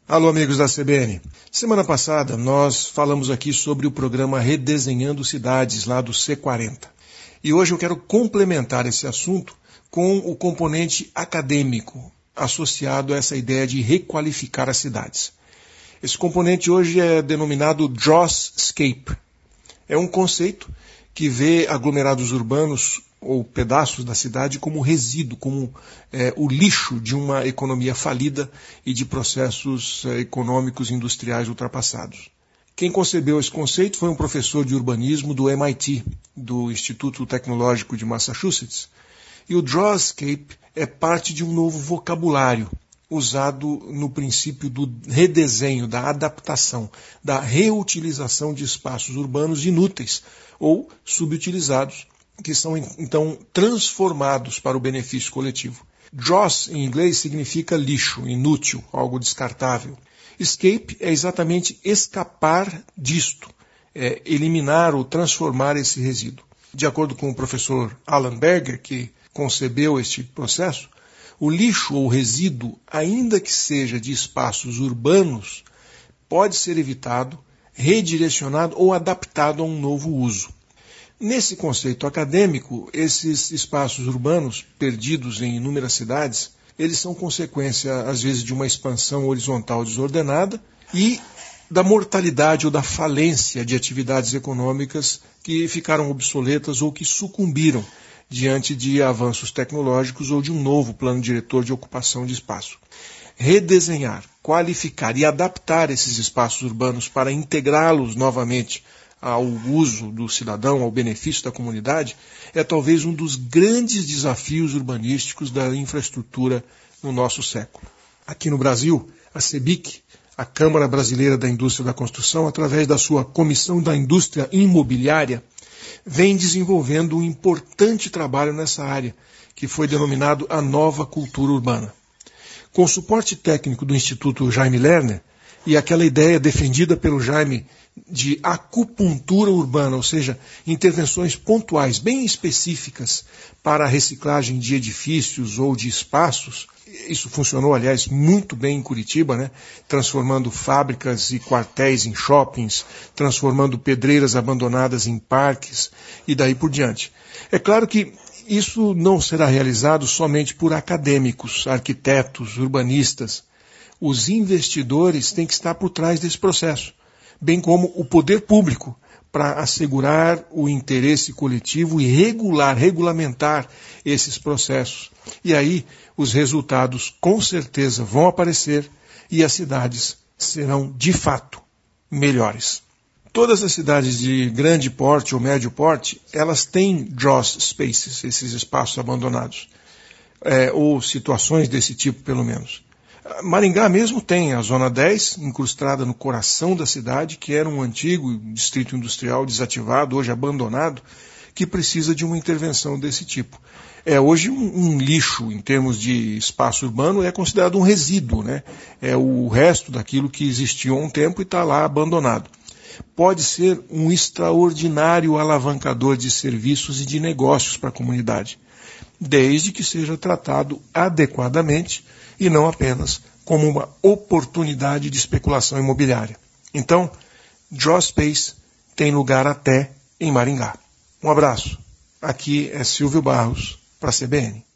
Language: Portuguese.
Alô, amigos da CBN. Semana passada nós falamos aqui sobre o programa Redesenhando Cidades, lá do C40. E hoje eu quero complementar esse assunto com o componente acadêmico associado a essa ideia de requalificar as cidades. Esse componente hoje é denominado Jawscape. É um conceito que vê aglomerados urbanos ou pedaços da cidade como resíduo, como o lixo de uma economia falida e de processos econômicos industriais ultrapassados. Quem concebeu esse conceito foi um professor de urbanismo do MIT, do Instituto Tecnológico de Massachusetts. E o Jawscape é parte de um novo vocabulário usado no princípio do redesenho, da adaptação, da reutilização de espaços urbanos inúteis ou subutilizados, que são então transformados para o benefício coletivo. Jaws, em inglês, significa lixo, inútil, algo descartável. Escape é exatamente escapar disto, eliminar ou transformar esse resíduo. De acordo com o professor Alan Berger, que concebeu este processo, o lixo ou resíduo, ainda que seja de espaços urbanos, pode ser evitado, redirecionado ou adaptado a um novo uso. Nesse conceito acadêmico, esses espaços urbanos, perdidos em inúmeras cidades, eles são consequência, às vezes, de uma expansão horizontal desordenada e da mortalidade ou da falência de atividades econômicas que ficaram obsoletas ou que sucumbiram diante de avanços tecnológicos ou de um novo plano diretor de ocupação de espaço. Redesenhar, qualificar e adaptar esses espaços urbanos para integrá-los novamente ao uso do cidadão, ao benefício da comunidade, é talvez um dos grandes desafios urbanísticos da infraestrutura no nosso século. Aqui no Brasil, a CEBIC, a Câmara Brasileira da Indústria da Construção, através da sua Comissão da Indústria Imobiliária, vem desenvolvendo um importante trabalho nessa área, que foi denominado a Nova Cultura Urbana. Com o suporte técnico do Instituto Jaime Lerner, e aquela ideia defendida pelo Jaime de acupuntura urbana, ou seja, intervenções pontuais, bem específicas para a reciclagem de edifícios ou de espaços. Isso funcionou, aliás, muito bem em Curitiba, né? Transformando fábricas e quartéis em shoppings, transformando pedreiras abandonadas em parques e daí por diante. É claro que isso não será realizado somente por acadêmicos, arquitetos, urbanistas. Os investidores têm que estar por trás desse processo, bem como o poder público, para assegurar o interesse coletivo e regulamentar esses processos. E aí os resultados com certeza vão aparecer e as cidades serão de fato melhores. Todas as cidades de grande porte ou médio porte, elas têm Jaws spaces, esses espaços abandonados, ou situações desse tipo pelo menos. Maringá mesmo tem a Zona 10, incrustada no coração da cidade, que era um antigo distrito industrial desativado, hoje abandonado, que precisa de uma intervenção desse tipo. Hoje um lixo, em termos de espaço urbano, é considerado um resíduo, né? É o resto daquilo que existiu há um tempo e está lá abandonado. Pode ser um extraordinário alavancador de serviços e de negócios para a comunidade, desde que seja tratado adequadamente e não apenas como uma oportunidade de especulação imobiliária. Então, Jawspace tem lugar até em Maringá. Um abraço. Aqui é Silvio Barros, para a CBN.